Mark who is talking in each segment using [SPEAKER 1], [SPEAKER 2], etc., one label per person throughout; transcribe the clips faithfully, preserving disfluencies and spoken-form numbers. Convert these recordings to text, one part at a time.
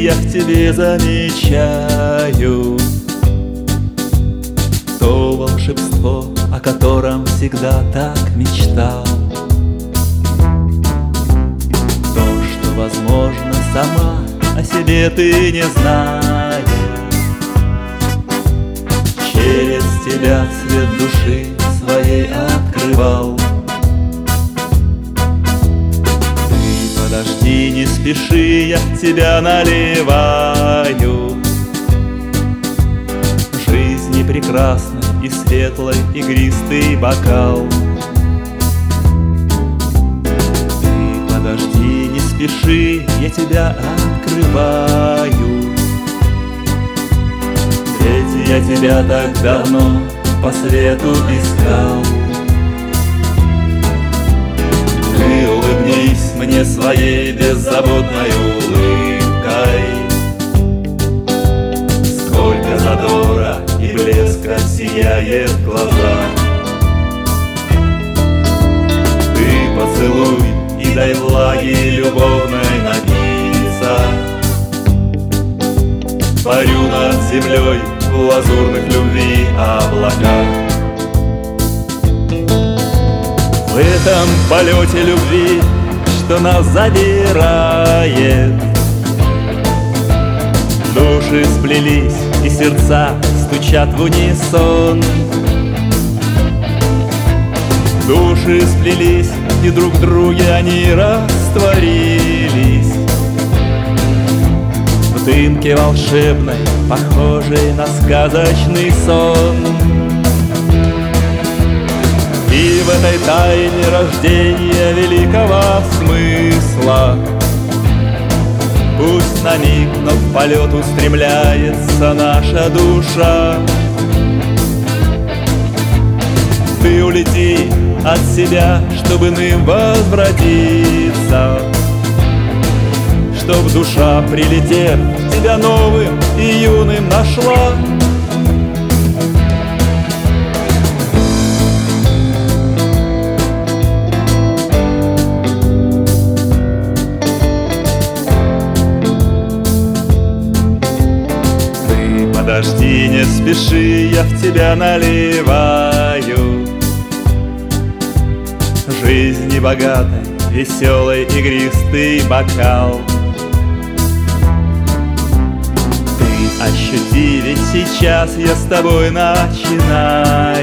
[SPEAKER 1] я в тебе замечаю то волшебство, о котором всегда так мечтал. То, что, возможно, сама о себе ты не знаешь. Через тебя свет души своей открывал. Ты подожди, не спеши, я в тебя наливаю жизни прекрасной и светлой игристый бокал. Ты подожди, не спеши, я тебя открываю. Ведь я тебя так давно по свету искал. Ты улыбнись мне своей беззаботной улыбкой. Сколько задора и блеска сияет в глазах. Ты поцелуй и дай влаги любовной напиться. Парю над землей в лазурных любви облаках. В этом полете любви, что нас задирает, души сплелись и сердца стучат в унисон. Души сплелись и друг в друге они растворились. В дымке волшебной, похожей на сказочный сон. И в этой тайне рождения великого смысла пусть на миг, но в полет устремляется наша душа. Ты улети от себя, чтобы иным возвратиться, чтоб душа, прилетев, тебя новым и юным нашла. Ты подожди, не спеши, я в тебя наливаю жизни богатой, веселый, игристый бокал. Ощути, ведь сейчас я с тобой начинаю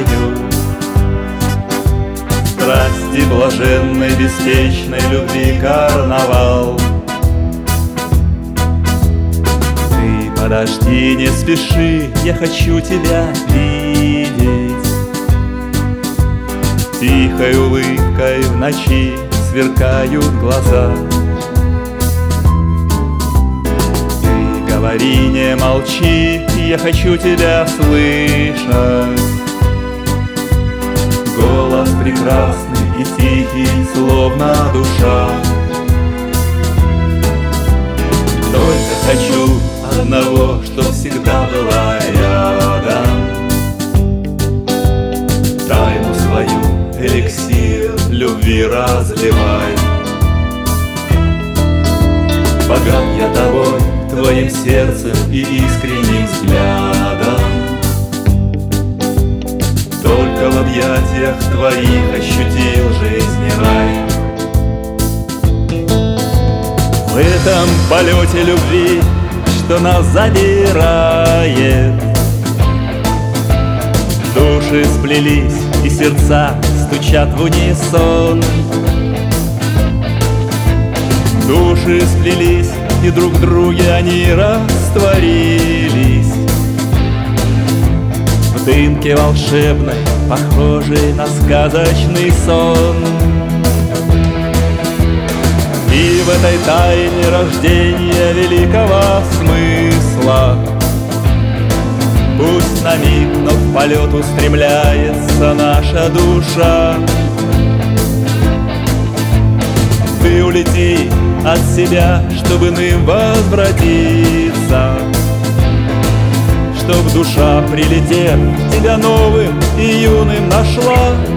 [SPEAKER 1] страсти блаженной, беспечной любви карнавал. Ты подожди, не спеши, я хочу тебя видеть. Тихой улыбкой в ночи сверкают глаза. Говори, не молчи, я хочу тебя слышать. Голос прекрасный и тихий, словно душа. Только хочу одного, чтоб всегда была рядом. Тайну свою, эликсир любви разливай. Богат я тобой, твоим сердцем и искренним взглядом. Только в объятиях твоих ощутил жизни рай. В этом полете любви, что нас задирает, души сплелись и сердца стучат в унисон. Души сплелись и друг в друге они растворились. В дымке волшебной, похожей на сказочный сон. И в этой тайне рождения великого смысла пусть на миг, но в полет устремляется наша душа. Ты улети от себя, чтобы иным возвратиться, чтоб душа, прилетев, тебя новым и юным нашла.